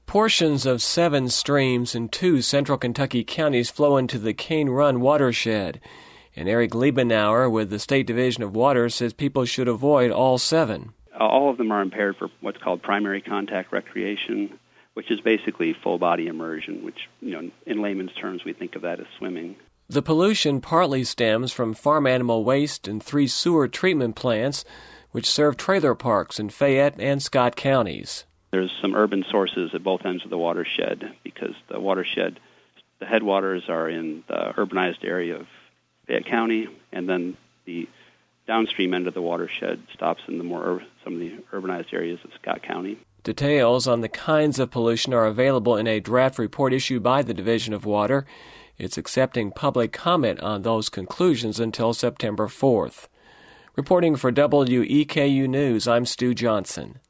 Portions of 7 streams in 2 central Kentucky counties flow into the Cane Run watershed. And Eric Liebenauer with the State Division of Water says people should avoid all 7. All of them are impaired for what's called primary contact recreation, which is basically full-body immersion, which, in layman's terms, we think of that as swimming. The pollution partly stems from farm animal waste and 3 sewer treatment plants, which serve trailer parks in Fayette and Scott counties. There's some urban sources at both ends of the watershed because the headwaters are in the urbanized area of Fayette County, and then the downstream end of the watershed stops in some of the urbanized areas of Scott County. Details on the kinds of pollution are available in a draft report issued by the Division of Water. It's accepting public comment on those conclusions until September 4th. Reporting for WEKU News, I'm Stu Johnson.